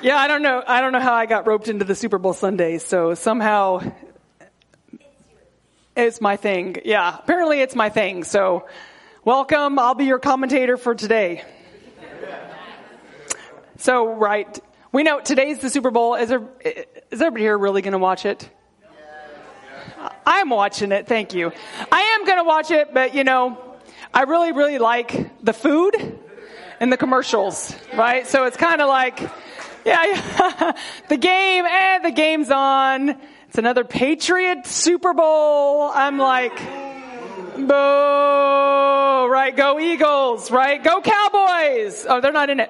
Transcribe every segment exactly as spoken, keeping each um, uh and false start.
Yeah, I don't know. I don't know how I got roped into the Super Bowl Sunday. So somehow it's my thing. Yeah, apparently it's my thing. So welcome. I'll be your commentator for today. So, right. We know today's the Super Bowl. Is there, is everybody here really going to watch it? I'm watching it. Thank you. I am going to watch it, but you know, I really, really like the food and the commercials, right? So it's kind of like, yeah, yeah. the game, eh, the game's on. It's another Patriot Super Bowl. I'm like, boo, right? Go Eagles, right? Go Cowboys. Oh, they're not in it.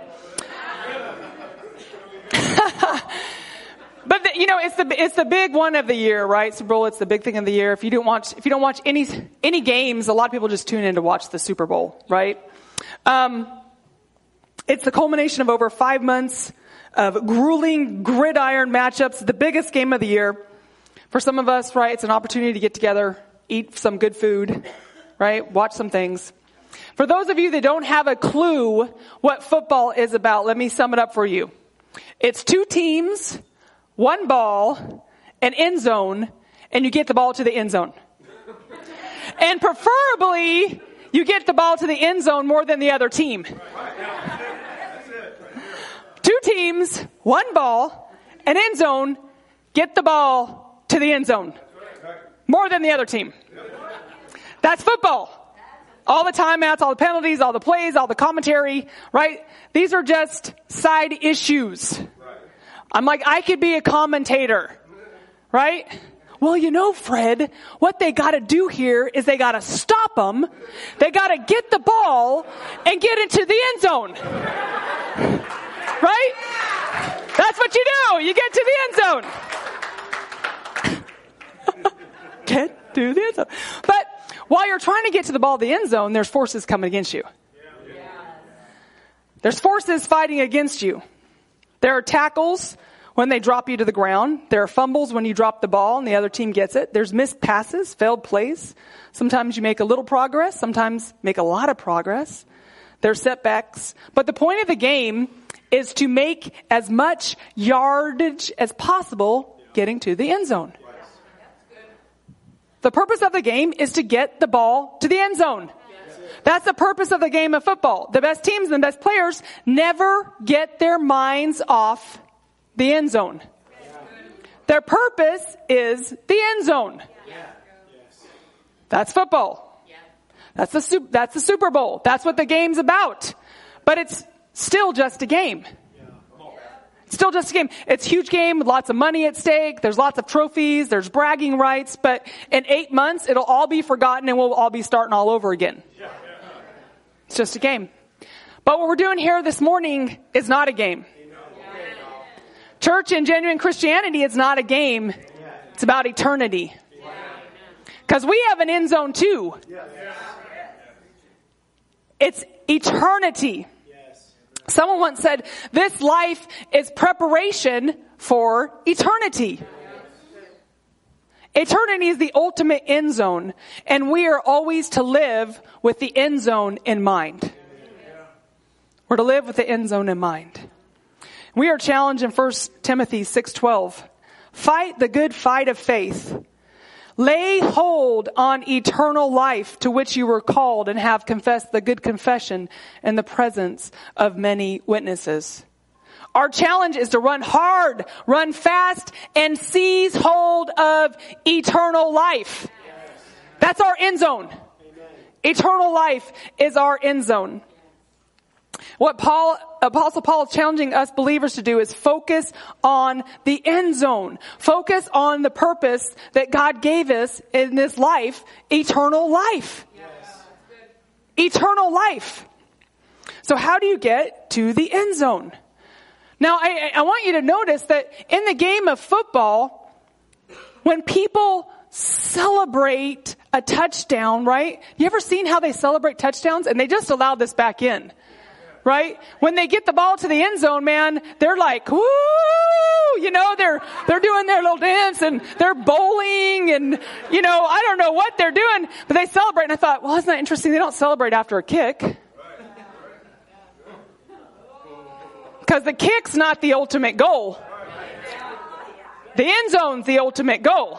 But the, you know, it's the it's the big one of the year, right? Super Bowl. It's the big thing of the year. If you don't watch, if you don't watch any any games, a lot of people just tune in to watch the Super Bowl, right? Um, it's the culmination of over five months of grueling gridiron matchups. The biggest game of the year for some of us, right? It's an opportunity to get together, eat some good food, right? Watch some things. For those of you that don't have a clue what football is about, let me sum it up for you. It's two teams, one ball, an end zone, and you get the ball to the end zone. And preferably, you get the ball to the end zone more than the other team. Two teams, one ball, an end zone, get the ball to the end zone more than the other team. That's football. All the timeouts, all the penalties, all the plays, all the commentary, right? These are just side issues. I'm like, I could be a commentator, right? Well, you know, Fred, what they got to do here is they got to stop them. They got to get the ball and get into the end zone. Right? That's what you do. You get to the end zone. Get to the end zone. But while you're trying to get to the ball, the end zone, there's forces coming against you. There's forces fighting against you. There are tackles when they drop you to the ground. There are fumbles when you drop the ball and the other team gets it. There's missed passes, failed plays. Sometimes you make a little progress. Sometimes make a lot of progress. There's setbacks. But the point of the game is to make as much yardage as possible getting to the end zone. The purpose of the game is to get the ball to the end zone. That's the purpose of the game of football. The best teams and the best players never get their minds off the end zone. Their purpose is the end zone. That's football. That's the, that's the Super Bowl. That's what the game's about. But it's still just a game. It's still just a game. It's a huge game with lots of money at stake. There's lots of trophies. There's bragging rights. But in eight months, it'll all be forgotten and we'll all be starting all over again. It's just a game. But what we're doing here this morning is not a game. Church and genuine Christianity is not a game. It's about eternity. Because we have an end zone too. It's eternity. Someone once said, this life is preparation for eternity. Eternity is the ultimate end zone, and we are always to live with the end zone in mind. We're to live with the end zone in mind. We are challenged in First Timothy six twelve. Fight the good fight of faith. Lay hold on eternal life to which you were called and have confessed the good confession in the presence of many witnesses. Our challenge is to run hard, run fast, and seize hold of eternal life. That's our end zone. Eternal life is our end zone. What Paul, Apostle Paul is challenging us believers to do is focus on the end zone. Focus on the purpose that God gave us in this life, eternal life. Yes. Eternal life. So how do you get to the end zone? Now, I, I want you to notice that in the game of football, when people celebrate a touchdown, right? You ever seen how they celebrate touchdowns? And they just allowed this back in. Right? When they get the ball to the end zone, man, they're like, woo! You know, they're, they're doing their little dance and they're bowling and, you know, I don't know what they're doing, but they celebrate. And I thought, well, isn't that interesting? They don't celebrate after a kick. Because the kick's not the ultimate goal. The end zone's the ultimate goal.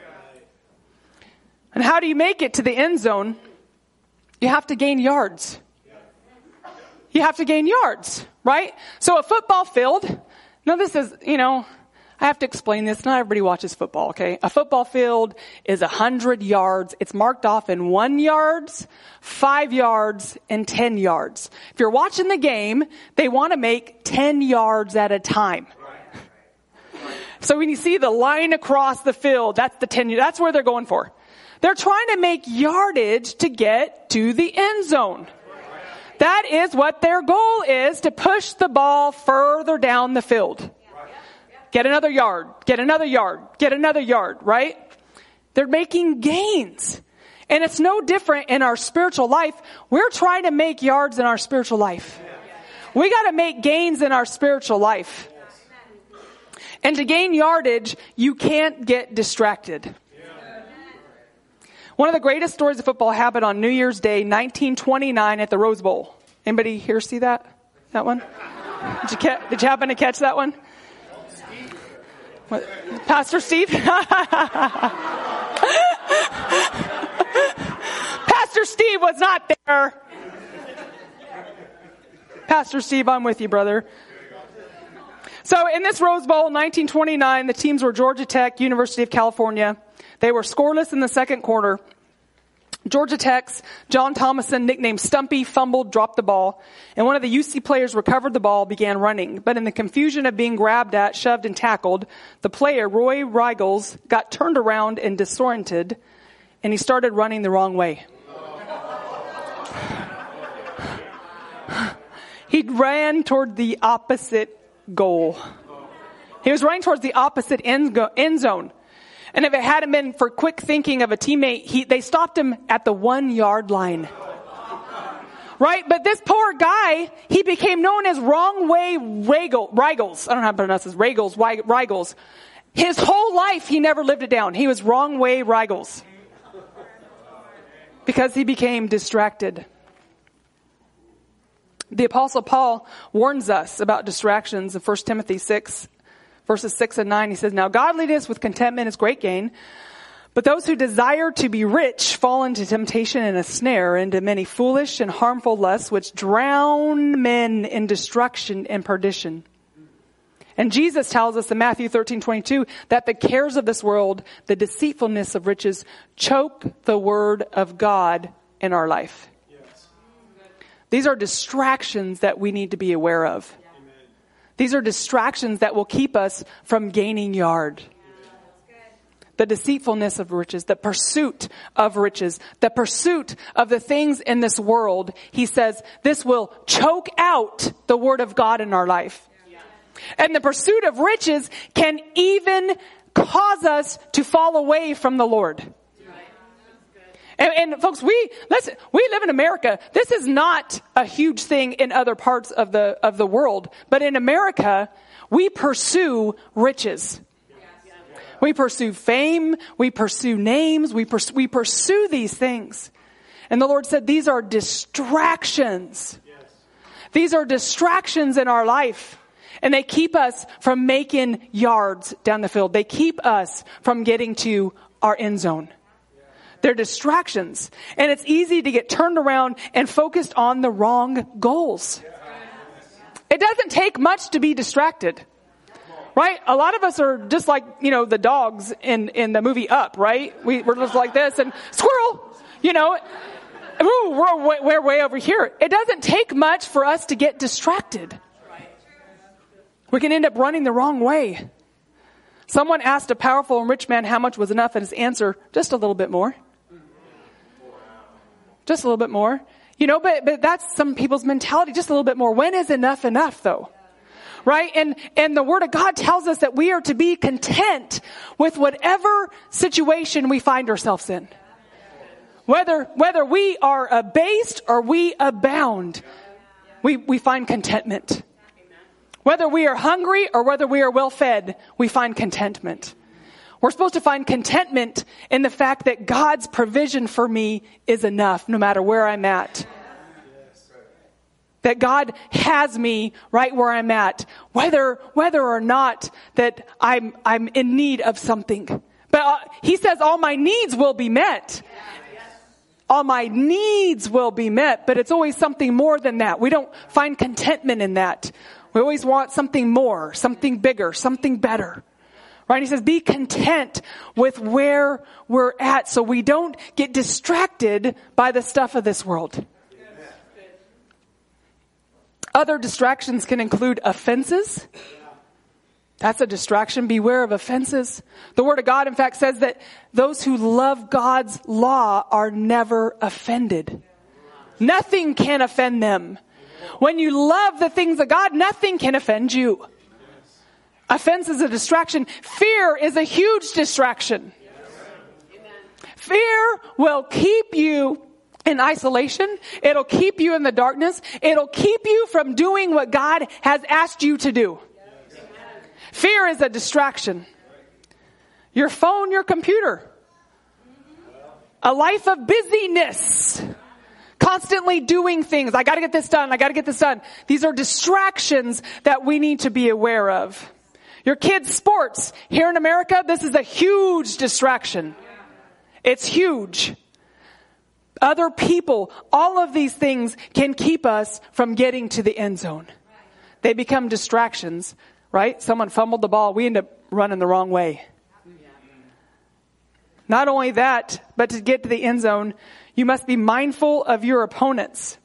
And how do you make it to the end zone? You have to gain yards. You have to gain yards, right? So a football field, now this is, you know, I have to explain this. Not everybody watches football, okay? A football field is a hundred yards. It's marked off in one yards, five yards, and ten yards. If you're watching the game, they want to make ten yards at a time. So when you see the line across the field, that's the ten, that's where they're going for. They're trying to make yardage to get to the end zone. That is what their goal is, to push the ball further down the field. Get another yard, get another yard, get another yard, right? They're making gains. And it's no different in our spiritual life. We're trying to make yards in our spiritual life. We got to make gains in our spiritual life. And to gain yardage, you can't get distracted. One of the greatest stories of football happened on New Year's Day, nineteen twenty-nine at the Rose Bowl. Anybody here see that? That one? Did you, ca- did you happen to catch that one? What? Pastor Steve? Pastor Steve was not there. Pastor Steve, I'm with you, brother. So in this Rose Bowl, nineteen twenty-nine, the teams were Georgia Tech, University of California. They were scoreless in the second quarter. Georgia Tech's John Thomason, nicknamed Stumpy, fumbled, dropped the ball, and one of the U C players recovered the ball, began running. But in the confusion of being grabbed at, shoved, and tackled, the player, Roy Riegels, got turned around and disoriented, and he started running the wrong way. He ran toward the opposite goal. He was running towards the opposite end, go- end zone. And if it hadn't been for quick thinking of a teammate, he, they stopped him at the one yard line. Right? But this poor guy, he became known as Wrong Way Riegel, Riegels. I don't know how to pronounce this. Riegels, Riegels. His whole life, he never lived it down. He was Wrong Way Riegels. Because he became distracted. The Apostle Paul warns us about distractions in First Timothy six. Verses six and nine, he says, now godliness with contentment is great gain, but those who desire to be rich fall into temptation and a snare, into many foolish and harmful lusts, which drown men in destruction and perdition. And Jesus tells us in Matthew thirteen twenty-two that the cares of this world, the deceitfulness of riches, choke the word of God in our life. Yes. These are distractions that we need to be aware of. These are distractions that will keep us from gaining yard. The deceitfulness of riches, the pursuit of riches, the pursuit of the things in this world. He says this will choke out the word of God in our life. And the pursuit of riches can even cause us to fall away from the Lord. And, and folks, we listen. We live in America. This is not a huge thing in other parts of the of the world, but in America, we pursue riches. We pursue fame. We pursue names. We pursue, we pursue these things. And the Lord said, these are distractions. These are distractions in our life. And they keep us from making yards down the field. They keep us from getting to our end zone. They're distractions. And it's easy to get turned around and focused on the wrong goals. It doesn't take much to be distracted. Right? A lot of us are just like, you know, the dogs in, in the movie Up, right? We, we're just like this and squirrel, you know. Ooh, we're way, we're way over here. It doesn't take much for us to get distracted. We can end up running the wrong way. Someone asked a powerful and rich man how much was enough, and his answer, just a little bit more. Just a little bit more. You know, but, but that's some people's mentality, just a little bit more. When is enough enough, though? Right? And, and the Word of God tells us that we are to be content with whatever situation we find ourselves in. Whether, whether we are abased or we abound, we, we find contentment. Whether we are hungry or whether we are well fed, we find contentment. We're supposed to find contentment in the fact that God's provision for me is enough no matter where I'm at. that God has me right where I'm at, whether, whether or not that I'm, I'm in need of something. But uh, he says all my needs will be met. All my needs will be met, but it's always something more than that. We don't find contentment in that. We always want something more, something bigger, something better. Right? He says, be content with where we're at so we don't get distracted by the stuff of this world. Other distractions can include offenses. That's a distraction. Beware of offenses. The Word of God, in fact, says that those who love God's law are never offended. Nothing can offend them. When you love the things of God, nothing can offend you. Offense is a distraction. Fear is a huge distraction. Fear will keep you in isolation. It'll keep you in the darkness. It'll keep you from doing what God has asked you to do. Fear is a distraction. Your phone, your computer. A life of busyness. Constantly doing things. I gotta get this done. I gotta get this done. These are distractions that we need to be aware of. Your kids' sports. Here in America, this is a huge distraction. It's huge. Other people, all of these things can keep us from getting to the end zone. They become distractions, right? Someone fumbled the ball. We end up running the wrong way. Not only that, but to get to the end zone, you must be mindful of your opponents.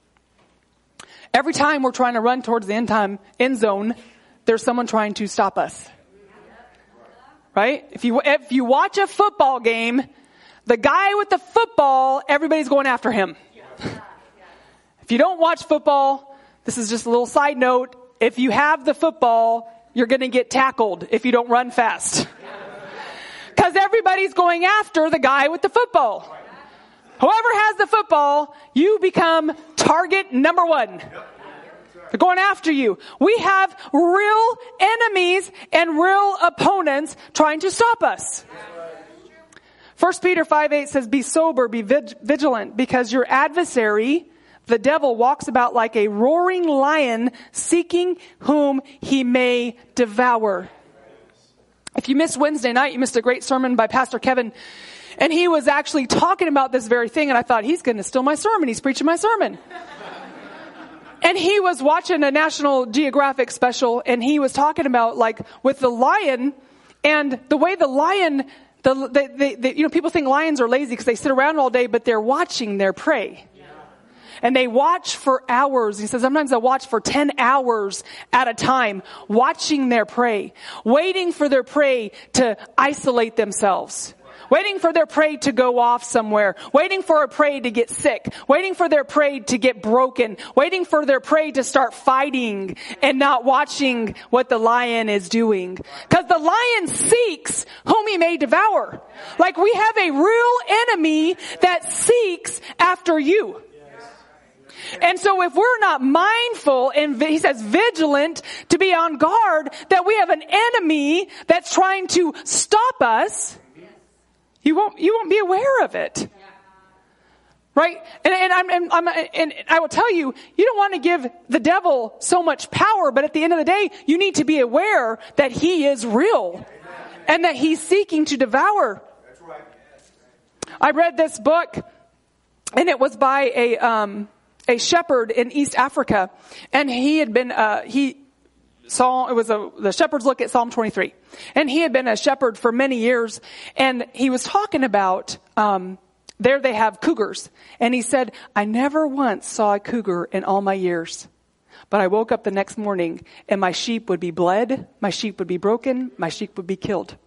Every time we're trying to run towards the end time, end zone, there's someone trying to stop us. Right? If you, if you watch a football game, the guy with the football, everybody's going after him. If you don't watch football, this is just a little side note. If you have the football, you're going to get tackled if you don't run fast. Because everybody's going after the guy with the football. Whoever has the football, you become target number one. They're going after you. We have real enemies and real opponents trying to stop us. First Peter five eight says, be sober, be vigilant, because your adversary, the devil, walks about like a roaring lion, seeking whom he may devour. If you missed Wednesday night, you missed a great sermon by Pastor Kevin. And he was actually talking about this very thing. And I thought, he's going to steal my sermon. He's preaching my sermon. And he was watching a National Geographic special, and he was talking about, like, with the lion, and the way the lion, the, the, the, the you know, people think lions are lazy because they sit around all day, but they're watching their prey. Yeah. And they watch for hours. He says sometimes they'll watch for ten hours at a time, watching their prey, waiting for their prey to isolate themselves. Waiting for their prey to go off somewhere. Waiting for a prey to get sick. Waiting for their prey to get broken. Waiting for their prey to start fighting and not watching what the lion is doing. Because the lion seeks whom he may devour. Like, we have a real enemy that seeks after you. And so if we're not mindful, and he says vigilant, to be on guard, that we have an enemy that's trying to stop us, You won't, you won't be aware of it. Right? And, and, I'm, and, I'm, and I will tell you, you don't want to give the devil so much power, but at the end of the day, you need to be aware that he is real and that he's seeking to devour. I read this book, and it was by a, um, a shepherd in East Africa, and he had been, uh, he, Psalm, it was a, the shepherd's look at Psalm twenty-three. And he had been a shepherd for many years. And he was talking about, um, there they have cougars. And he said, I never once saw a cougar in all my years. But I woke up the next morning and my sheep would be bled. My sheep would be broken. My sheep would be killed.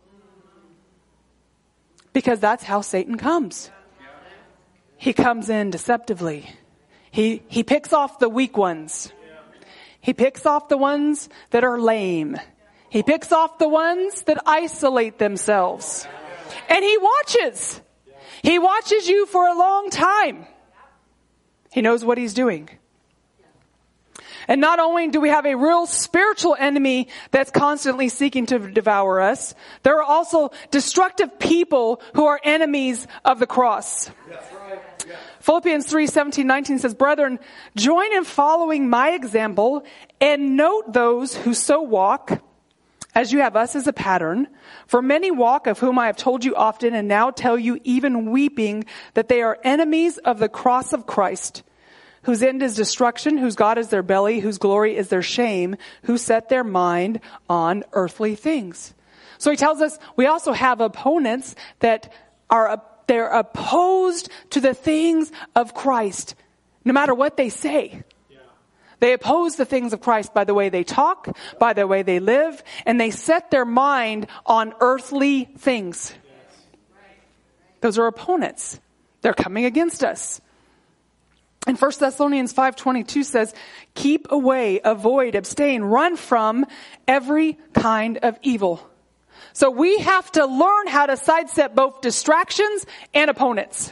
Because that's how Satan comes. He comes in deceptively. He, he picks off the weak ones. He picks off the ones that are lame. He picks off the ones that isolate themselves. And he watches. He watches you for a long time. He knows what he's doing. And not only do we have a real spiritual enemy that's constantly seeking to devour us, there are also destructive people who are enemies of the cross. Philippians three, seventeen, nineteen says, brethren, join in following my example and note those who so walk as you have us as a pattern. For many walk, of whom I have told you often and now tell you even weeping, that they are enemies of the cross of Christ, whose end is destruction, whose God is their belly, whose glory is their shame, who set their mind on earthly things. So he tells us we also have opponents that are, they're opposed to the things of Christ, no matter what they say. They oppose the things of Christ by the way they talk, by the way they live, and they set their mind on earthly things. Those are opponents. They're coming against us. And First Thessalonians five twenty-two says, keep away, avoid, abstain, run from every kind of evil. So we have to learn how to sidestep both distractions and opponents.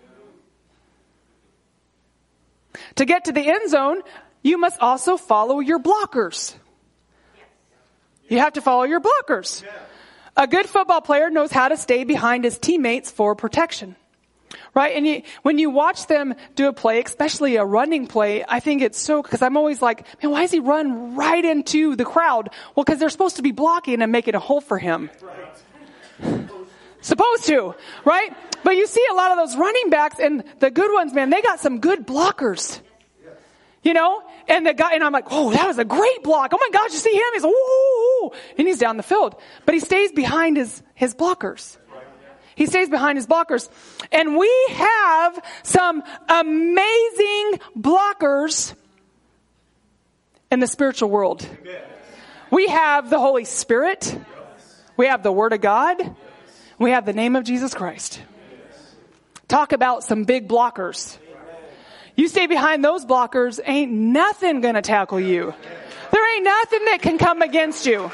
To get to the end zone, you must also follow your blockers. You have to follow your blockers. A good football player knows how to stay behind his teammates for protection. Right? And you, when you watch them do a play, especially a running play, I think it's so, because I'm always like, man, why does he run right into the crowd? Well, because they're supposed to be blocking and making a hole for him. Right. Supposed to, right? But you see a lot of those running backs, and the good ones, man, they got some good blockers. You know, and the guy, and I'm like, oh, that was a great block. Oh my gosh, you see him? He's, ooh, and he's down the field. But he stays behind his, his blockers. He stays behind his blockers. And we have some amazing blockers in the spiritual world. We have the Holy Spirit. We have the Word of God. We have the name of Jesus Christ. Talk about some big blockers. You stay behind those blockers, ain't nothing gonna tackle you. There ain't nothing that can come against you.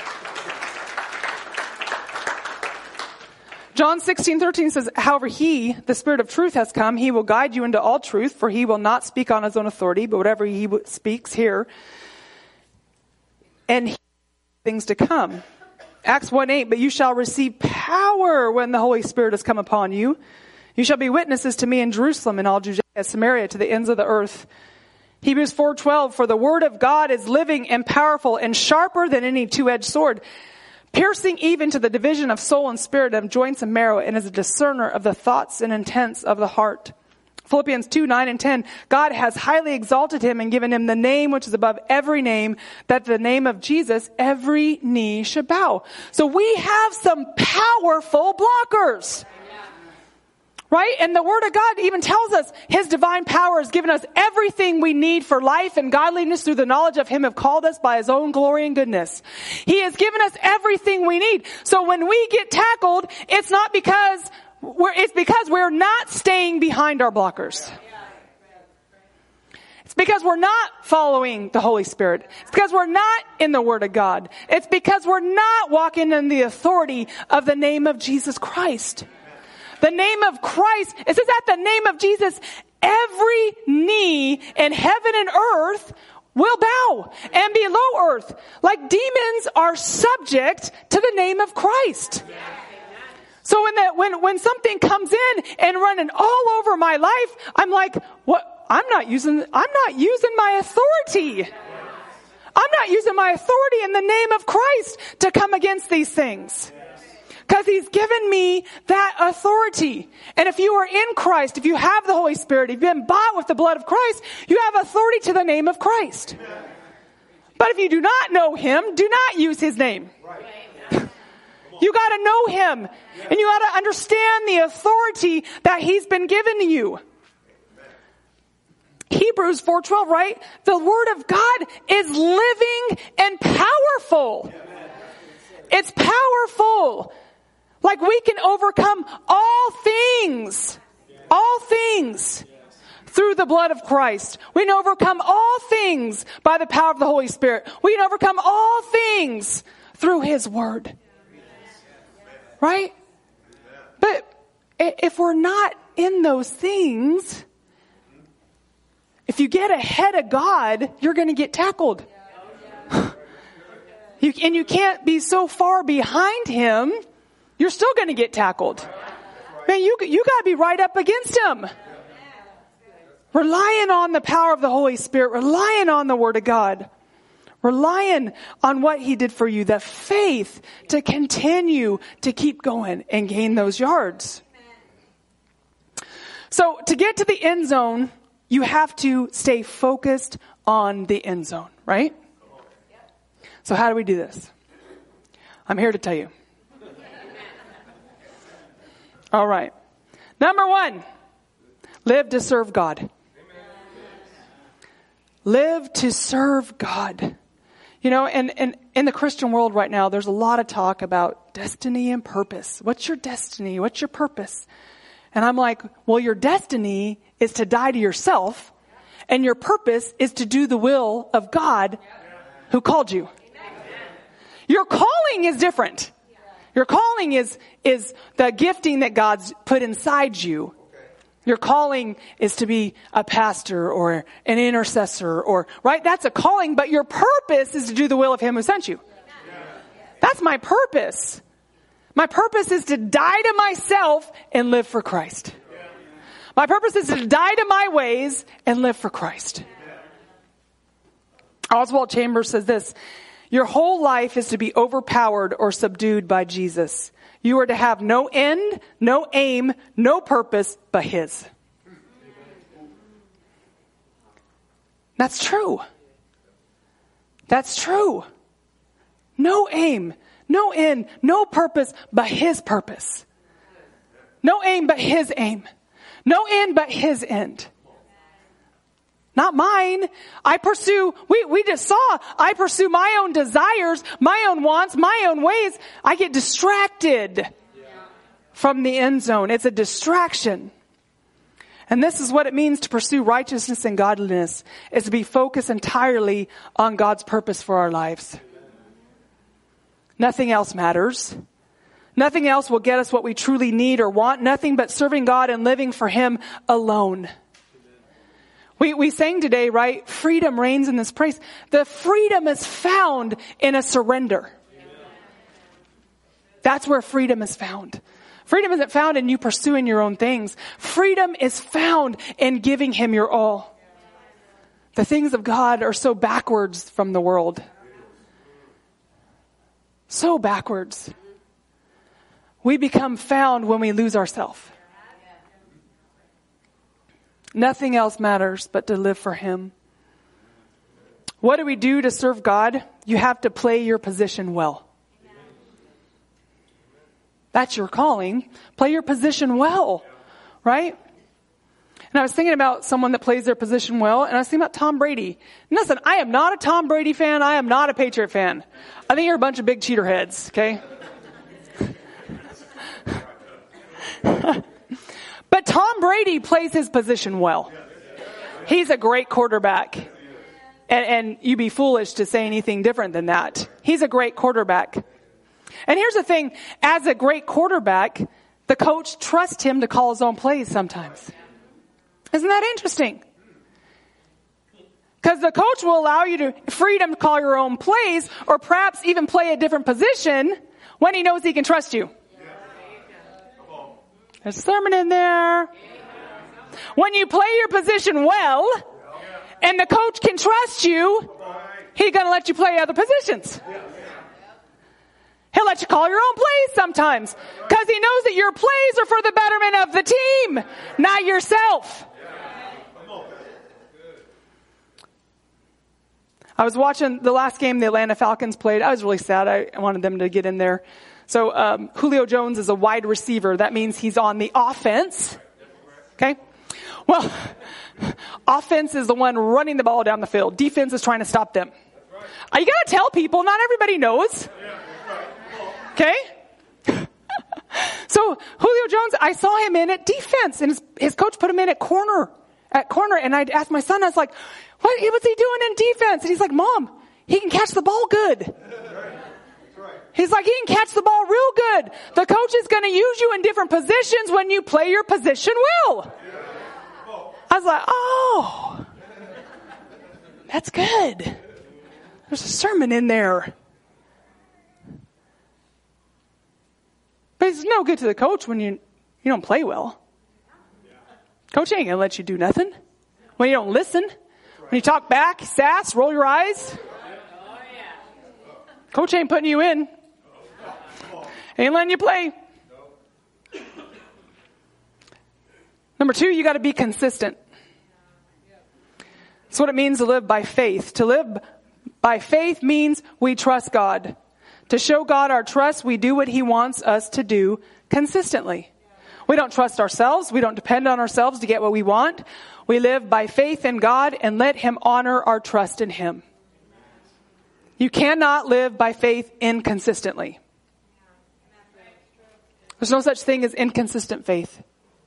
John sixteen thirteen says, however he, the Spirit of truth, has come, he will guide you into all truth, for he will not speak on his own authority, but whatever he speaks here, and he things to come. Acts one eight, but you shall receive power when the Holy Spirit has come upon you. You shall be witnesses to me in Jerusalem and all Judea, Samaria, to the ends of the earth. Hebrews four twelve, for the word of God is living and powerful and sharper than any two-edged sword, piercing even to the division of soul and spirit, of joints and marrow, and is a discerner of the thoughts and intents of the heart. Philippians two nine and ten, God has highly exalted him and given him the name which is above every name, that the name of Jesus every knee should bow. So we have some powerful blockers. Right? And the Word of God even tells us His divine power has given us everything we need for life and godliness through the knowledge of Him who called us by His own glory and goodness. He has given us everything we need. So when we get tackled, it's not because we're, it's because we're not staying behind our blockers. It's because we're not following the Holy Spirit. It's because we're not in the Word of God. It's because we're not walking in the authority of the name of Jesus Christ. The name of Christ, it says at the name of Jesus, every knee in heaven and earth will bow, and below earth. Like demons are subject to the name of Christ. So when the, when, when something comes in and running all over my life, I'm like, what? I'm not using, I'm not using my authority. I'm not using my authority in the name of Christ to come against these things. Because He's given me that authority. And if you are in Christ, if you have the Holy Spirit, if you've been bought with the blood of Christ, you have authority to the name of Christ. But if you do not know Him, do not use His name. You got to know Him. And you got to understand the authority that He's been given to you. Hebrews four twelve, right? The Word of God is living and powerful. It's powerful. Like we can overcome all things, all things through the blood of Christ. We can overcome all things by the power of the Holy Spirit. We can overcome all things through His Word. Right? But if we're not in those things, if you get ahead of God, you're going to get tackled. You, and you can't be so far behind Him, you're still going to get tackled. Man, you, you got to be right up against Him. Relying on the power of the Holy Spirit, relying on the Word of God, relying on what He did for you, the faith to continue to keep going and gain those yards. So to get to the end zone, you have to stay focused on the end zone, right? So how do we do this? I'm here to tell you. All right. Number one, live to serve God. Live to serve God. You know, and, and in the Christian world right now, there's a lot of talk about destiny and purpose. What's your destiny? What's your purpose? And I'm like, well, your destiny is to die to yourself, and your purpose is to do the will of God who called you. Your calling is different. Your calling is, is the gifting that God's put inside you. Your calling is to be a pastor or an intercessor or, right? That's a calling, but your purpose is to do the will of Him who sent you. That's my purpose. My purpose is to die to myself and live for Christ. My purpose is to die to my ways and live for Christ. Oswald Chambers says this: your whole life is to be overpowered or subdued by Jesus. You are to have no end, no aim, no purpose but His. That's true. That's true. No aim, no end, no purpose but His purpose. No aim but His aim. No end but His end. Not mine. I pursue, we, we just saw, I pursue my own desires, my own wants, my own ways. I get distracted yeah. from the end zone. It's a distraction. And this is what it means to pursue righteousness and godliness, is to be focused entirely on God's purpose for our lives. Nothing else matters. Nothing else will get us what we truly need or want. Nothing but serving God and living for Him alone. We, we sang today, right? Freedom reigns in this place. The freedom is found in a surrender. That's where freedom is found. Freedom isn't found in you pursuing your own things. Freedom is found in giving Him your all. The things of God are so backwards from the world. So backwards. We become found when we lose ourselves. Nothing else matters but to live for Him. What do we do to serve God? You have to play your position well. That's your calling. Play your position well, right? And I was thinking about someone that plays their position well, and I was thinking about Tom Brady. And listen, I am not a Tom Brady fan. I am not a Patriot fan. I think you're a bunch of big cheater heads, okay? But Tom Brady plays his position well. He's a great quarterback. And, and you'd be foolish to say anything different than that. He's a great quarterback. And here's the thing. As a great quarterback, the coach trusts him to call his own plays sometimes. Isn't that interesting? Because the coach will allow you to freedom to call your own plays, or perhaps even play a different position when he knows he can trust you. There's a sermon in there. When you play your position well, and the coach can trust you, he's going to let you play other positions. He'll let you call your own plays sometimes, because he knows that your plays are for the betterment of the team, not yourself. I was watching the last game the Atlanta Falcons played. I was really sad. I wanted them to get in there. So um, Julio Jones is a wide receiver. That means he's on the offense. Okay? Well, offense is the one running the ball down the field. Defense is trying to stop them. You got to tell people. Not everybody knows. Okay? So Julio Jones, I saw him in at defense, and his, his coach put him in at corner. At corner, and I asked my son, I was like, what, what's he doing in defense? And he's like, Mom, he can catch the ball good. He's like, he can catch the ball real good. The coach is going to use you in different positions when you play your position well. I was like, oh, that's good. There's a sermon in there. But it's no good to the coach when you, you don't play well. Coach ain't going to let you do nothing. when you don't listen, when you talk back, sass, roll your eyes. Coach ain't putting you in. Ain't letting you play. Number two, you got to be consistent. That's what it means to live by faith. To live by faith means we trust God. To show God our trust, we do what he wants us to do consistently. We don't trust ourselves. We don't depend on ourselves to get what we want. We live by faith in God and let him honor our trust in him. You cannot live by faith inconsistently. There's no such thing as inconsistent faith.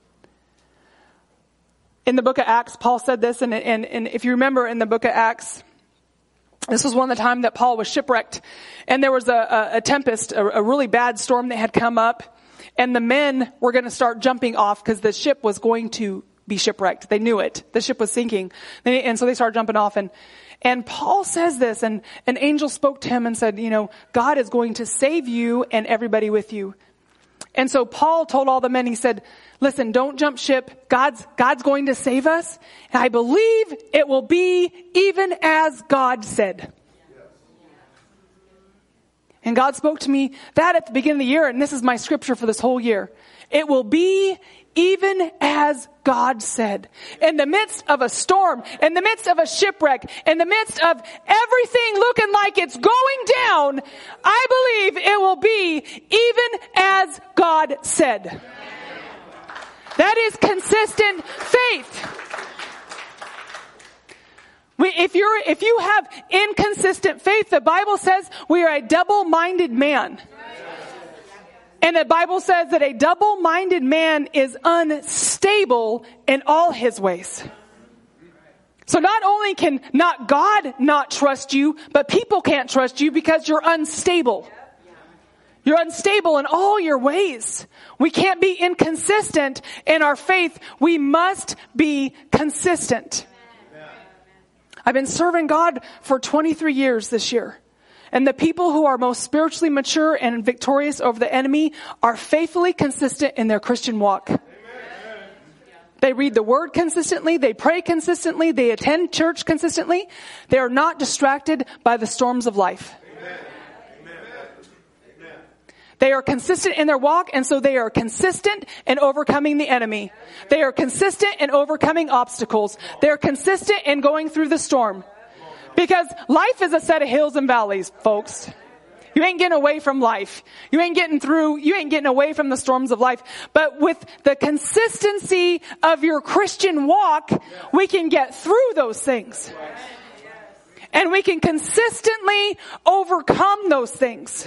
In the book of Acts, Paul said this, and, and, and if you remember in the book of Acts, this was one of the time that Paul was shipwrecked, and there was a, a, a tempest, a, a really bad storm that had come up, and the men were going to start jumping off because the ship was going to be shipwrecked. They knew it. The ship was sinking, and so they started jumping off, and and Paul says this, and an angel spoke to him and said, you know, God is going to save you and everybody with you. And so Paul told all the men, he said, listen, don't jump ship. God's, God's going to save us. And I believe it will be even as God said. And God spoke to me that at the beginning of the year, and this is my scripture for this whole year. It will be even as God said. In the midst of a storm, in the midst of a shipwreck, in the midst of everything looking like it's going down, I believe it will be even as God said. That is consistent faith. We, if you're, if you have inconsistent faith, the Bible says we are a double-minded man. And the Bible says that a double-minded man is unstable in all his ways. So not only can not God not trust you, but people can't trust you because you're unstable. You're unstable in all your ways. We can't be inconsistent in our faith. We must be consistent. I've been serving God for twenty-three years this year. And the people who are most spiritually mature and victorious over the enemy are faithfully consistent in their Christian walk. Amen. They read the word consistently. They pray consistently. They attend church consistently. They are not distracted by the storms of life. Amen. Amen. They are consistent in their walk, and so they are consistent in overcoming the enemy. They are consistent in overcoming obstacles. They are consistent in going through the storm. Because life is a set of hills and valleys, folks. You ain't getting away from life. You ain't getting through, you ain't getting away from the storms of life. But with the consistency of your Christian walk, we can get through those things. And we can consistently overcome those things.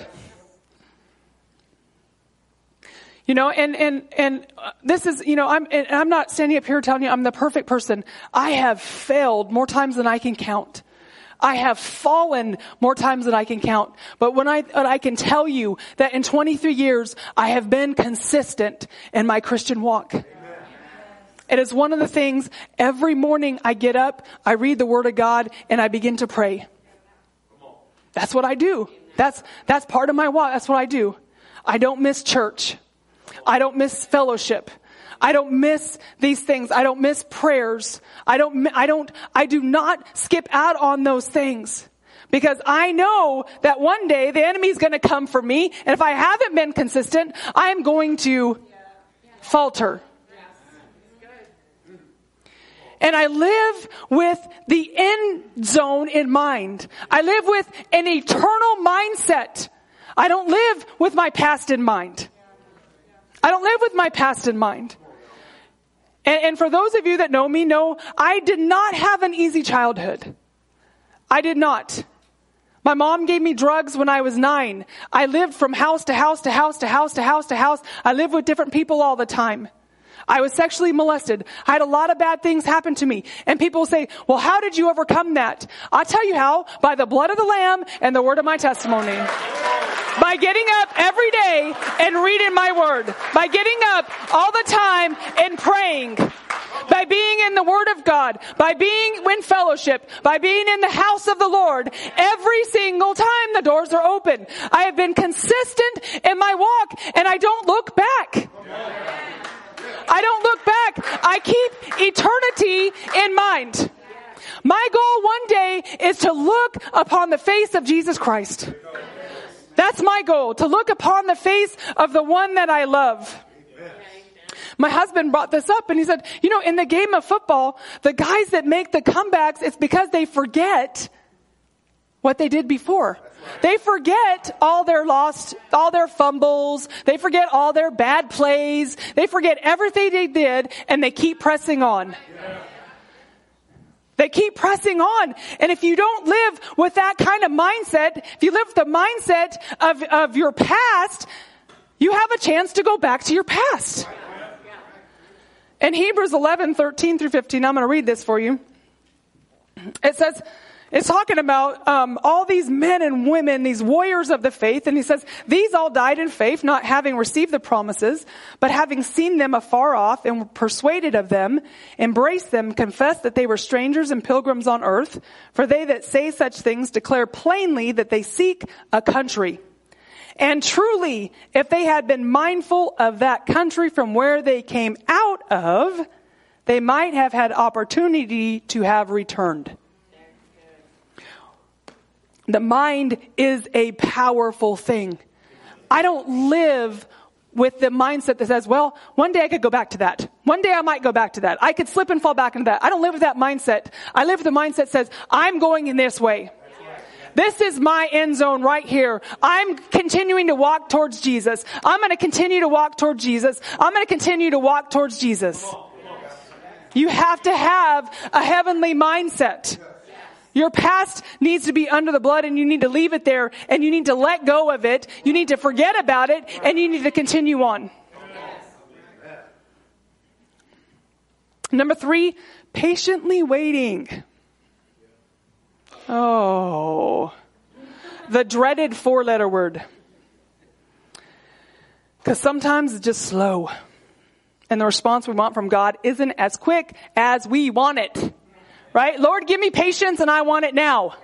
You know, and, and, and this is, you know, I'm, and I'm not standing up here telling you I'm the perfect person. I have failed more times than I can count. I have fallen more times than I can count. But when I, when I can tell you that in twenty-three years, I have been consistent in my Christian walk. Amen. It is one of the things every morning I get up, I read the Word of God, and I begin to pray. That's what I do. That's, that's part of my walk. That's what I do. I don't miss church. I don't miss fellowship. I don't miss these things. I don't miss prayers. I don't, I don't, I do not skip out on those things because I know that one day the enemy is going to come for me. And if I haven't been consistent, I am going to falter. And I live with the end zone in mind. I live with an eternal mindset. I don't live with my past in mind. I don't live with my past in mind. And, and for those of you that know me, know I did not have an easy childhood. I did not. My mom gave me drugs when I was nine. I lived from house to house to house to house to house to house. I lived with different people all the time. I was sexually molested. I had a lot of bad things happen to me. And people say, well, how did you overcome that? I'll tell you how. By the blood of the Lamb and the word of my testimony. By getting up every day and reading my word. By getting up all the time and praying. By being in the Word of God. By being in fellowship. By being in the house of the Lord. Every single time the doors are open. I have been consistent in my walk and I don't look back. I don't look back. I keep eternity in mind. My goal one day is to look upon the face of Jesus Christ. That's my goal, to look upon the face of the one that I love. My husband brought this up and he said, you know, in the game of football, the guys that make the comebacks, it's because they forget what they did before. They forget all their lost, all their fumbles. They forget all their bad plays. They forget everything they did and they keep pressing on. They keep pressing on. And if you don't live with that kind of mindset, if you live with the mindset of, of your past, you have a chance to go back to your past. In Hebrews eleven, thirteen through fifteen, I'm going to read this for you. It says, it's talking about um, all these men and women, these warriors of the faith. And he says, these all died in faith, not having received the promises, but having seen them afar off and were persuaded of them, embraced them, confessed that they were strangers and pilgrims on earth. For they that say such things declare plainly that they seek a country. And truly, if they had been mindful of that country from where they came out of, they might have had opportunity to have returned. The mind is a powerful thing. I don't live with the mindset that says, well, one day I could go back to that. One day I might go back to that. I could slip and fall back into that. I don't live with that mindset. I live with the mindset that says, I'm going in this way. This is my end zone right here. I'm continuing to walk towards Jesus. I'm going to continue to walk towards Jesus. I'm going to continue to walk towards Jesus. You have to have a heavenly mindset. Your past needs to be under the blood and you need to leave it there and you need to let go of it. You need to forget about it and you need to continue on. Number three, patiently waiting. Oh, the dreaded four-letter word. Because sometimes it's just slow. And the response we want from God isn't as quick as we want it. Right? Lord, give me patience and I want it now.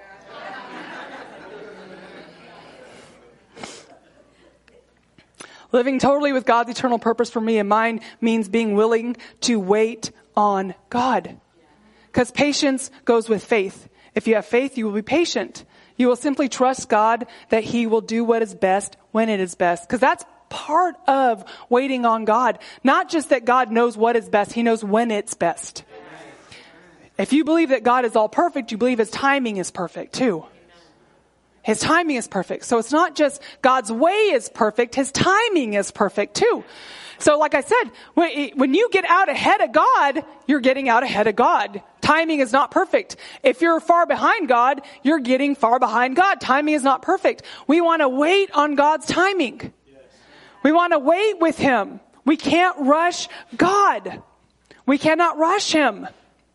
Living totally with God's eternal purpose for me and mine means being willing to wait on God. Because patience goes with faith. If you have faith, you will be patient. You will simply trust God that He will do what is best when it is best. Because that's part of waiting on God. Not just that God knows what is best, He knows when it's best. If you believe that God is all perfect, you believe His timing is perfect too. His timing is perfect. So it's not just God's way is perfect, His timing is perfect too. So like I said, when you get out ahead of God, you're getting out ahead of God. Timing is not perfect. If you're far behind God, you're getting far behind God. Timing is not perfect. We want to wait on God's timing. We want to wait with Him. We can't rush God. We cannot rush Him.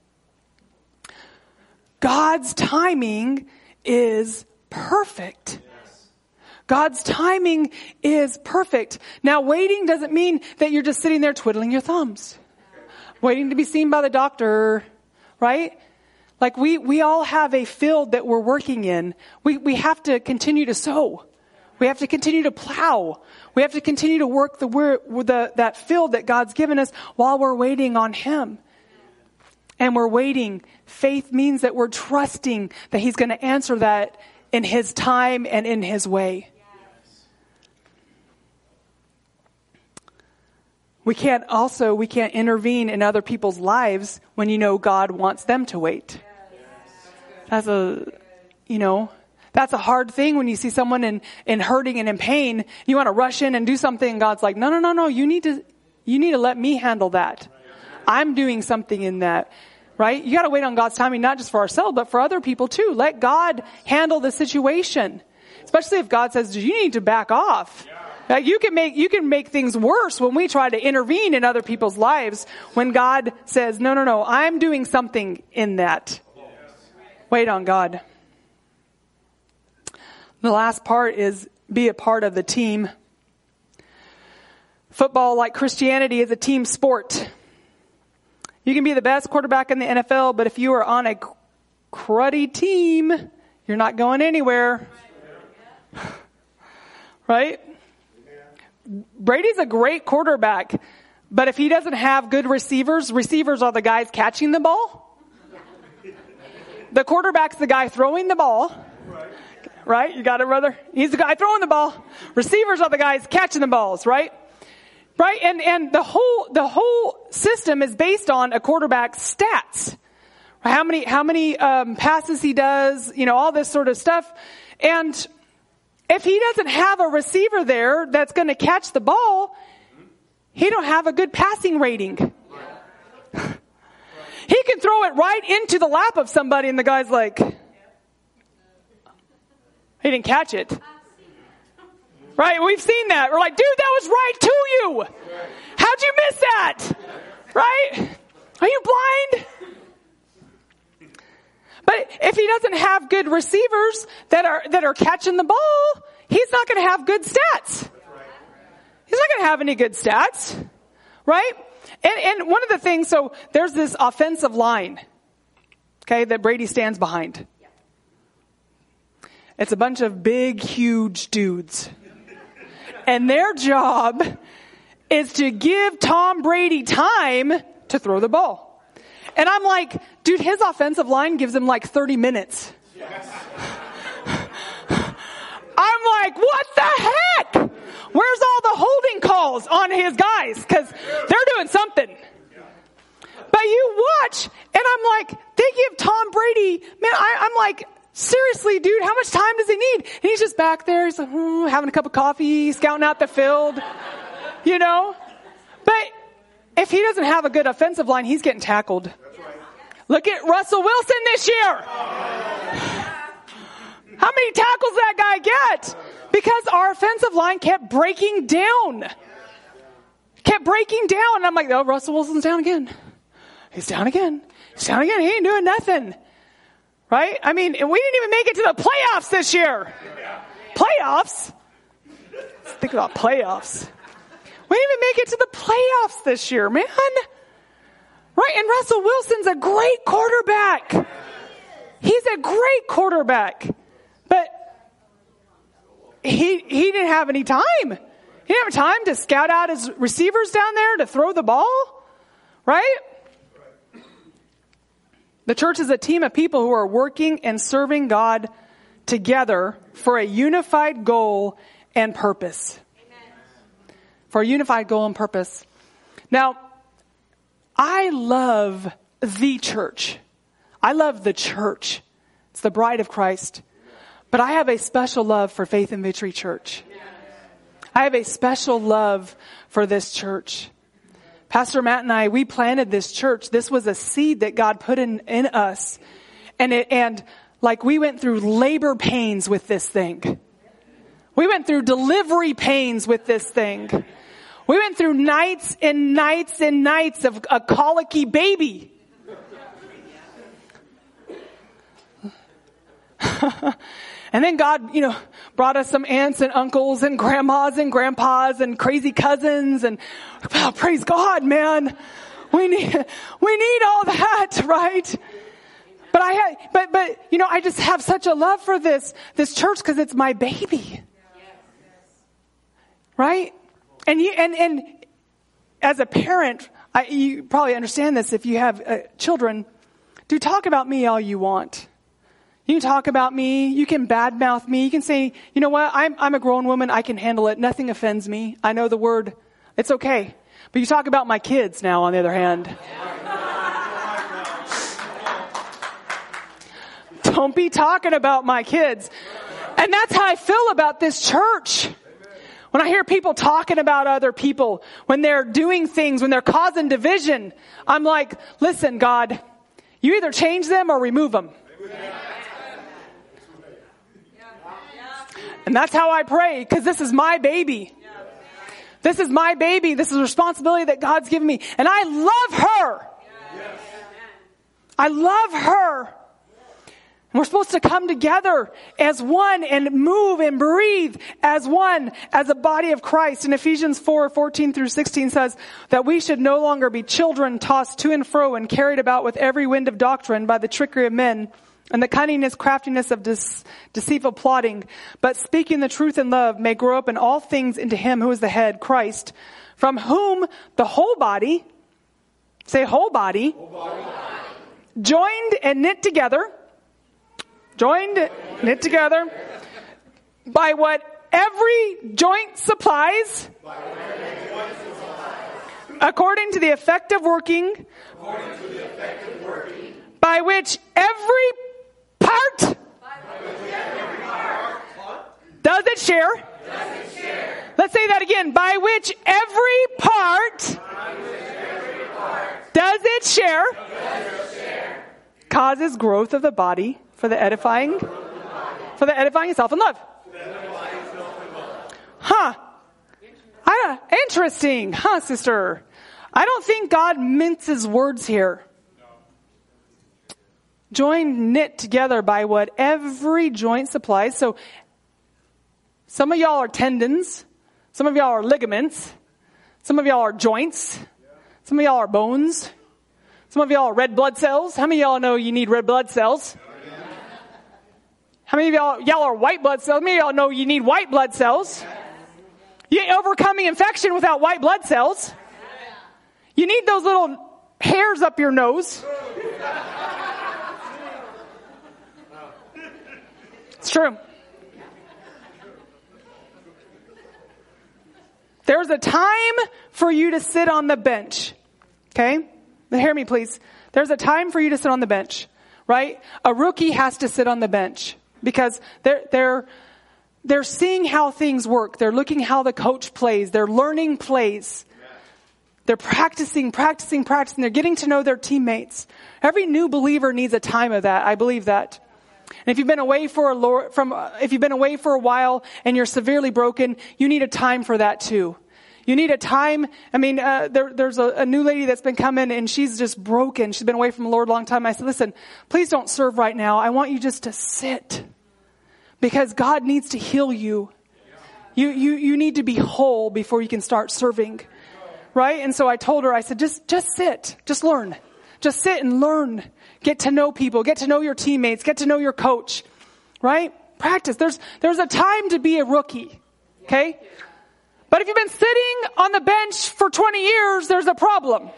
God's timing is perfect. God's timing is perfect. Now, waiting doesn't mean that you're just sitting there twiddling your thumbs. Waiting to be seen by the doctor, right? Like we, we all have a field that we're working in. We, we have to continue to sow. We have to continue to plow. We have to continue to work the, the that field that God's given us while we're waiting on Him. And we're waiting. Faith means that we're trusting that He's going to answer that in His time and in His way. We can't also, we can't intervene in other people's lives when you know God wants them to wait. That's a, you know, that's a hard thing when you see someone in, in hurting and in pain. You want to rush in and do something and God's like, no, no, no, no, you need to, you need to let me handle that. I'm doing something in that, right? You got to wait on God's timing, not just for ourselves, but for other people too. Let God handle the situation, especially if God says, you need to back off. Like you can make, you can make things worse when we try to intervene in other people's lives when God says, no, no, no, I'm doing something in that. Wait on God. The last part is be a part of the team. Football, like Christianity, is a team sport. You can be the best quarterback in the N F L, but if you are on a cruddy team, you're not going anywhere. Right? Brady's a great quarterback, But if he doesn't have good receivers, receivers are the guys catching the ball. The quarterback's the guy throwing the ball. Right? You got it, brother? He's the guy throwing the ball. Receivers are the guys catching the balls, right? Right? And, and the whole, the whole system is based on a quarterback's stats. How many, how many, um, passes he does, you know, all this sort of stuff. And if he doesn't have a receiver there that's going to catch the ball, he don't have a good passing rating. He can throw it right into the lap of somebody and the guy's like, he didn't catch it. Right? We've seen that. We're like, dude, that was right to you. How'd you miss that? Right? Are you blind? But if he doesn't have good receivers that are, that are catching the ball, he's not going to have good stats. He's not going to have any good stats. Right? And, and one of the things, so there's this offensive line, okay, that Brady stands behind. It's a bunch of big, huge dudes. And their job is to give Tom Brady time to throw the ball. And I'm like, dude, his offensive line gives him like thirty minutes. Yes. I'm like, what the heck? Where's all the holding calls on his guys? Because they're doing something. But you watch, and I'm like, they give Tom Brady, man, I, I'm like, seriously, dude, how much time does he need? And he's just back there. He's like, hmm, having a cup of coffee, scouting out the field, you know. But if he doesn't have a good offensive line, he's getting tackled. That's right. Look at Russell Wilson this year. How many tackles that guy get? Because our offensive line kept breaking down. Kept breaking down. And I'm like, oh, Russell Wilson's down again. He's down again. He's down again. He ain't doing nothing. Right? I mean, we didn't even make it to the playoffs this year. Playoffs? Let's think about playoffs. We didn't even make it to the playoffs this year, man. Right? And Russell Wilson's a great quarterback. He's a great quarterback. But he he didn't have any time. He didn't have time to scout out his receivers down there to throw the ball. Right? The church is a team of people who are working and serving God together for a unified goal and purpose. Amen. For a unified goal and purpose. Now, I love the church. I love the church. It's the bride of Christ. But I have a special love for Faith and Victory Church. I have a special love for this church. Pastor Matt and I, we planted this church. This was a seed that God put in, in us. And it, and like we went through labor pains with this thing. We went through delivery pains with this thing. We went through nights and nights and nights of a colicky baby. And then God, you know, brought us some aunts and uncles and grandmas and grandpas and crazy cousins and oh, praise God, man. We need, we need all that, right? But I had, but, but, you know, I just have such a love for this, this church because it's my baby. Right? And you, and, and as a parent, I, you probably understand this if you have uh, children. Do talk about me all you want. You can talk about me. You can badmouth me. You can say, you know what? I'm, I'm a grown woman. I can handle it. Nothing offends me. I know the word. It's okay. But you talk about my kids now, on the other hand. Don't be talking about my kids. And that's how I feel about this church. When I hear people talking about other people, when they're doing things, when they're causing division, I'm like, listen, God, you either change them or remove them. And that's how I pray, because this is my baby. This is my baby. This is a responsibility that God's given me. And I love her. I love her. And we're supposed to come together as one and move and breathe as one, as a body of Christ. And Ephesians four, fourteen through sixteen says that we should no longer be children tossed to and fro and carried about with every wind of doctrine by the trickery of men and the cunningness, craftiness of dis- deceitful plotting, but speaking the truth in love may grow up in all things into him who is the head, Christ, from whom the whole body, say whole body, whole body. joined and knit together, joined, knit together, by what every joint supplies, according to the effective working, by which every part does it share? Let's say that again. By which every part does it share? Causes growth of the body for the edifying, for the edifying itself in love. Huh. I, interesting. Huh, sister? I don't think God minces words here. Joined, knit together by what every joint supplies. So some of y'all are tendons. Some of y'all are ligaments. Some of y'all are joints. Some of y'all are bones. Some of y'all are red blood cells. How many of y'all know you need red blood cells? How many of y'all, y'all are white blood cells? How many of y'all know you need white blood cells? You ain't overcoming infection without white blood cells. You need those little hairs up your nose. It's true. There's a time for you to sit on the bench. Okay? Hear me, please. There's a time for you to sit on the bench, right? A rookie has to sit on the bench because they're, they're, they're seeing how things work. They're looking how the coach plays. They're learning plays. They're practicing, practicing, practicing. They're getting to know their teammates. Every new believer needs a time of that. I believe that. And if you've been away for a Lord, from, uh, if you've been away for a while and you're severely broken, you need a time for that too. You need a time. I mean, uh, there, there's a, a new lady that's been coming and she's just broken. She's been away from the Lord a long time. I said, listen, please don't serve right now. I want you just to sit because God needs to heal you. You, you, you need to be whole before you can start serving. Right? And so I told her, I said, just, just sit, just learn, just sit and learn, get to know people, get to know your teammates, get to know your coach, right? Practice. There's, there's a time to be a rookie. Okay. But if you've been sitting on the bench for twenty years, there's a problem.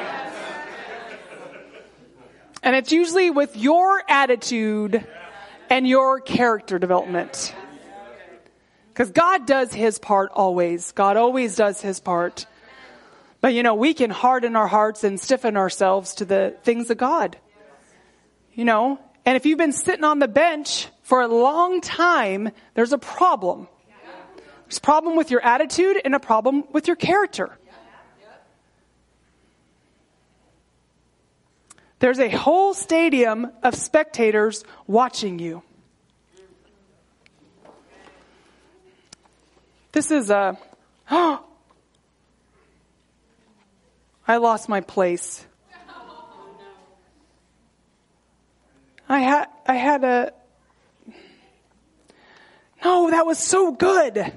And it's usually with your attitude and your character development. Because God does his part always. God always does his part. But, you know, we can harden our hearts and stiffen ourselves to the things of God. You know, and if you've been sitting on the bench for a long time, there's a problem. There's a problem with your attitude and a problem with your character. There's a whole stadium of spectators watching you. This is a... Oh, I lost my place. I had, I had a, no, that was so good.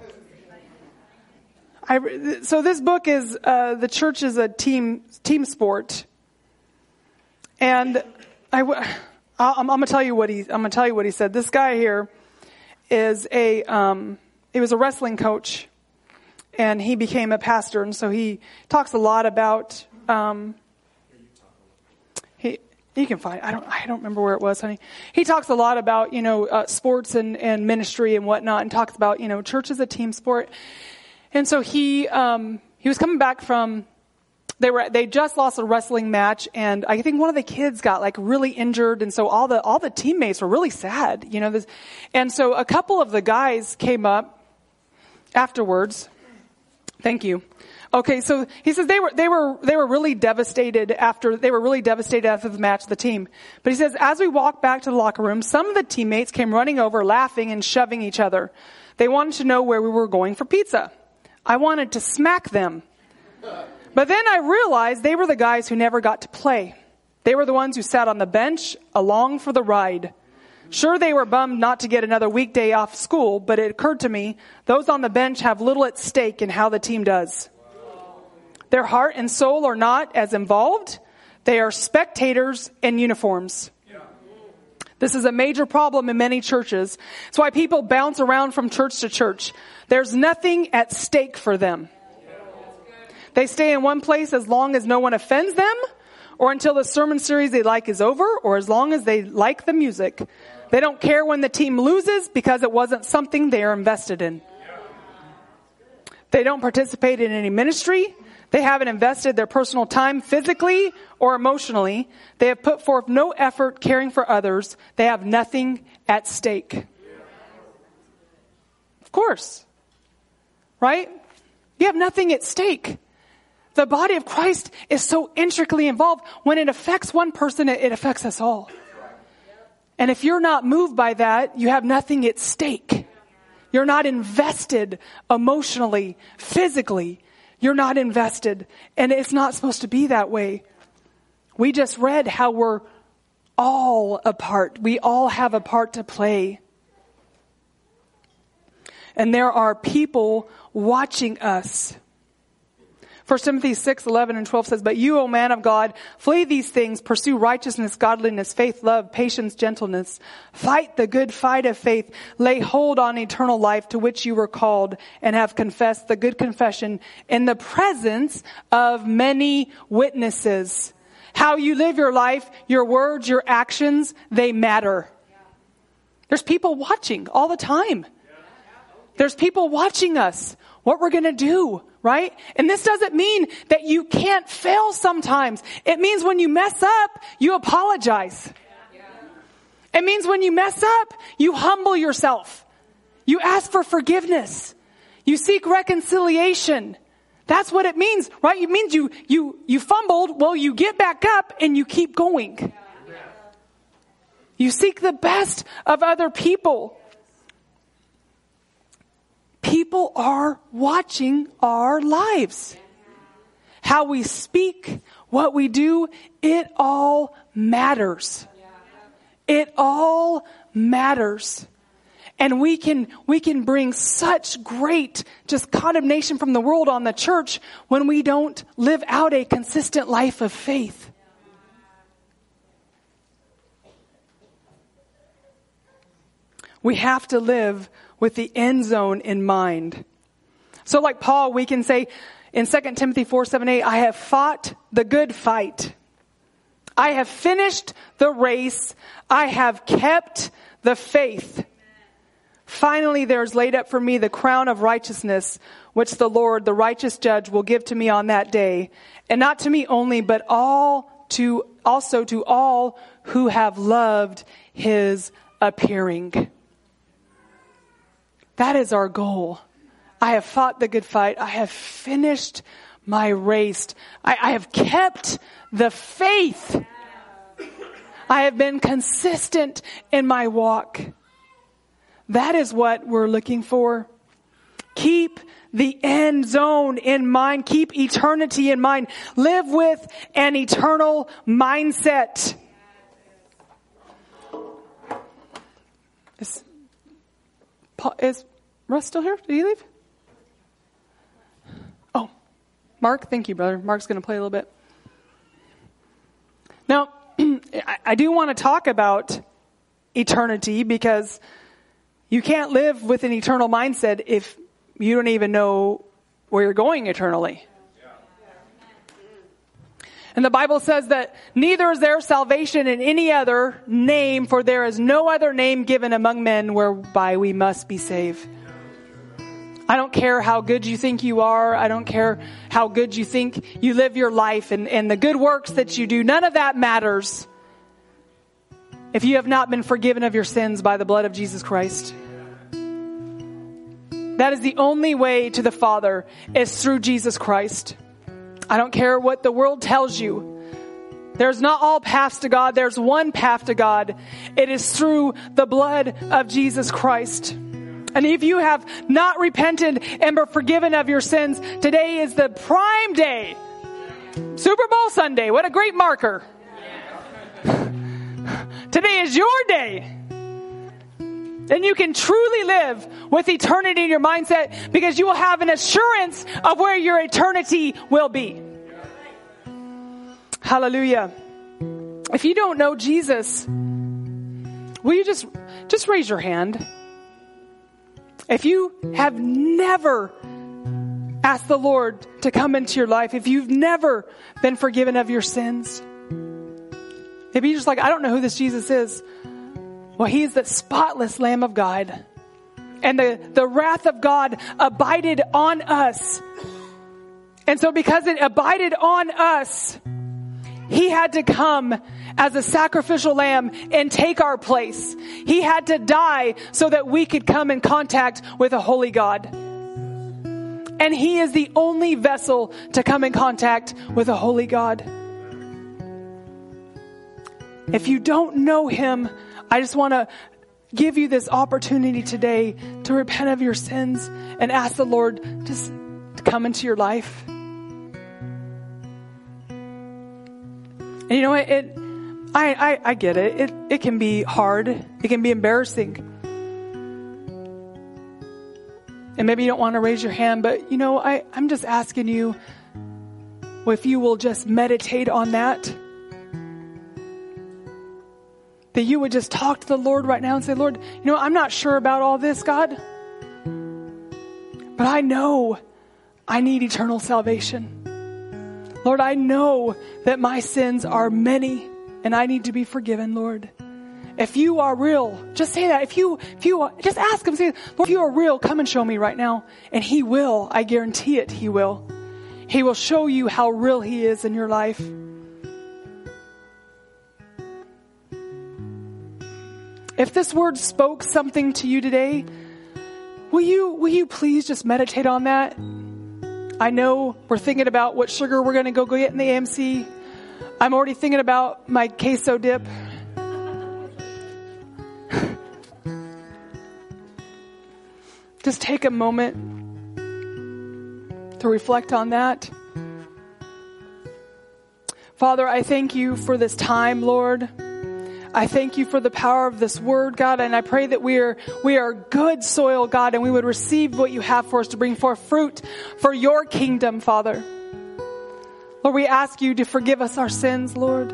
I, so this book is, uh, the church is a team, team sport. And I, I'm, I'm going to tell you what he, I'm going to tell you what he said. This guy here is a, um, he was a wrestling coach. And he became a pastor, and so he talks a lot about. Um, he you can find. I don't. I don't remember where it was, honey. He talks a lot about you know uh, sports and, and ministry and whatnot, and talks about you know church is a team sport. And so he um, he was coming back from. They were they just lost a wrestling match, and I think one of the kids got like really injured, and so all the all the teammates were really sad, you know. This, and so a couple of the guys came up afterwards. Thank you. Okay, so he says they were they were they were really devastated after they were really devastated after the match of the team. But he says as we walked back to the locker room, some of the teammates came running over, laughing and shoving each other. They wanted to know where we were going for pizza. I wanted to smack them. But then I realized they were the guys who never got to play. They were the ones who sat on the bench along for the ride. Sure, they were bummed not to get another weekday off school, but it occurred to me, those on the bench have little at stake in how the team does. Their heart and soul are not as involved. They are spectators in uniforms. This is a major problem in many churches. It's why people bounce around from church to church. There's nothing at stake for them. They stay in one place as long as no one offends them, or until the sermon series they like is over, or as long as they like the music. They don't care when the team loses because it wasn't something they are invested in. They don't participate in any ministry. They haven't invested their personal time physically or emotionally. They have put forth no effort caring for others. They have nothing at stake. Of course. Right? You have nothing at stake. The body of Christ is so intricately involved. When it affects one person, it affects us all. And if you're not moved by that, you have nothing at stake. You're not invested emotionally, physically. You're not invested. And it's not supposed to be that way. We just read how we're all a part. We all have a part to play. And there are people watching us. First Timothy six, eleven and twelve says, "But you, O man of God, flee these things, pursue righteousness, godliness, faith, love, patience, gentleness. Fight the good fight of faith. Lay hold on eternal life to which you were called and have confessed the good confession in the presence of many witnesses." How you live your life, your words, your actions, they matter. There's people watching all the time. There's people watching us, what we're going to do. Right? And this doesn't mean that you can't fail sometimes. It means when you mess up, you apologize. It means when you mess up, you humble yourself. You ask for forgiveness. You seek reconciliation. That's what it means, right? It means you, you, you fumbled. Well, you get back up and you keep going. You seek the best of other people. People are watching our lives. How we speak, what we do, it all matters. It all matters. And we can, we can bring such great just condemnation from the world on the church when we don't live out a consistent life of faith. We have to live with the end zone in mind. So like Paul, we can say in Second Timothy four, seven, eight, "I have fought the good fight. I have finished the race. I have kept the faith. Finally, there is laid up for me the crown of righteousness, which the Lord, the righteous judge, will give to me on that day. And not to me only, but all to, also to all who have loved his appearing." That is our goal. I have fought the good fight. I have finished my race. I, I have kept the faith. I have been consistent in my walk. That is what we're looking for. Keep the end zone in mind. Keep eternity in mind. Live with an eternal mindset. Is, is Russ still here? Did he leave? Oh, Mark, thank you, brother. Mark's going to play a little bit. Now, I do want to talk about eternity because you can't live with an eternal mindset if you don't even know where you're going eternally. And the Bible says that neither is there salvation in any other name, for there is no other name given among men whereby we must be saved. I don't care how good you think you are. I don't care how good you think you live your life and, and the good works that you do. None of that matters if you have not been forgiven of your sins by the blood of Jesus Christ. That is the only way to the Father, is through Jesus Christ. I don't care what the world tells you. There's not all paths to God. There's one path to God. It is through the blood of Jesus Christ. And if you have not repented and been forgiven of your sins, today is the prime day. Super Bowl Sunday. What a great marker. Today is your day. Then you can truly live with eternity in your mindset, because you will have an assurance of where your eternity will be. Hallelujah. If you don't know Jesus, will you just, just raise your hand? If you have never asked the Lord to come into your life, if you've never been forgiven of your sins, maybe you're just like, I don't know who this Jesus is. Well, he's the spotless Lamb of God. And the, the wrath of God abided on us. And so because it abided on us, he had to come as a sacrificial lamb and take our place. He had to die so that we could come in contact with a holy God. And he is the only vessel to come in contact with a holy God. If you don't know him, I just want to give you this opportunity today to repent of your sins and ask the Lord just to come into your life. And you know what? It, I, I, I get it. It, it can be hard. It can be embarrassing. And maybe you don't want to raise your hand, but you know, I, I'm just asking you if you will just meditate on that. That you would just talk to the Lord right now and say, Lord, you know, I'm not sure about all this, God. But I know I need eternal salvation. Lord, I know that my sins are many and I need to be forgiven, Lord. If you are real, just say that. If you, if you, just ask him, say, Lord, if you are real, come and show me right now. And he will. I guarantee it. He will. He will show you how real he is in your life. If this word spoke something to you today, will you, will you please just meditate on that? I know we're thinking about what sugar we're going to go get in the A M C. I'm already thinking about my queso dip. Just take a moment to reflect on that. Father, I thank you for this time, Lord. I thank you for the power of this word, God, and I pray that we are, we are good soil, God, and we would receive what you have for us to bring forth fruit for your kingdom, Father. Lord, we ask you to forgive us our sins, Lord.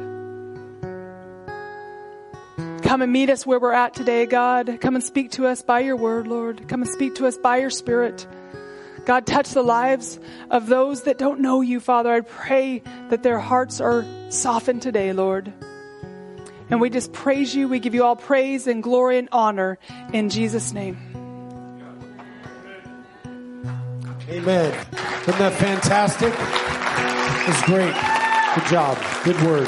Come and meet us where we're at today, God. Come and speak to us by your word, Lord. Come and speak to us by your Spirit. God, touch the lives of those that don't know you, Father. I pray that their hearts are softened today, Lord. And we just praise you. We give you all praise and glory and honor in Jesus' name. Amen. Isn't that fantastic? It was great. Good job. Good word.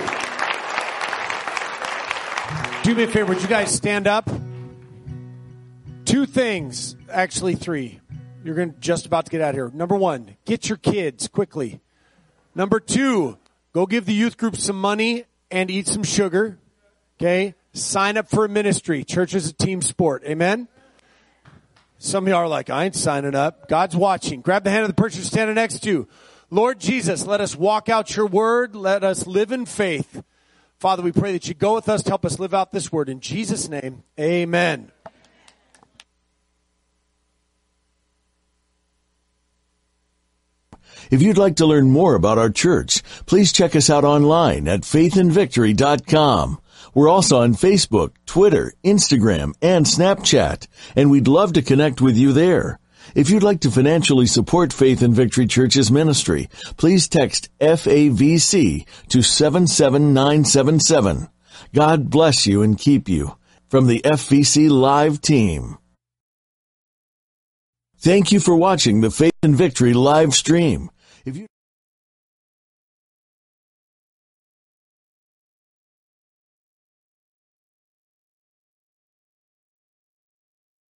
Do me a favor. Would you guys stand up? Two things. Actually, three. You're going to just about to get out of here. Number one, get your kids quickly. Number two, go give the youth group some money and eat some sugar. Okay? Sign up for a ministry. Church is a team sport. Amen? Some of you are like, I ain't signing up. God's watching. Grab the hand of the person you're standing next to. Lord Jesus, let us walk out your word. Let us live in faith. Father, we pray that you go with us to help us live out this word. In Jesus' name, amen. If you'd like to learn more about our church, please check us out online at faith and victory dot com. We're also on Facebook, Twitter, Instagram, and Snapchat, and we'd love to connect with you there. If you'd like to financially support Faith and Victory Church's ministry, please text F A V C to seven seven nine seven seven. God bless you and keep you. From the F V C Live team. Thank you for watching the Faith and Victory live stream.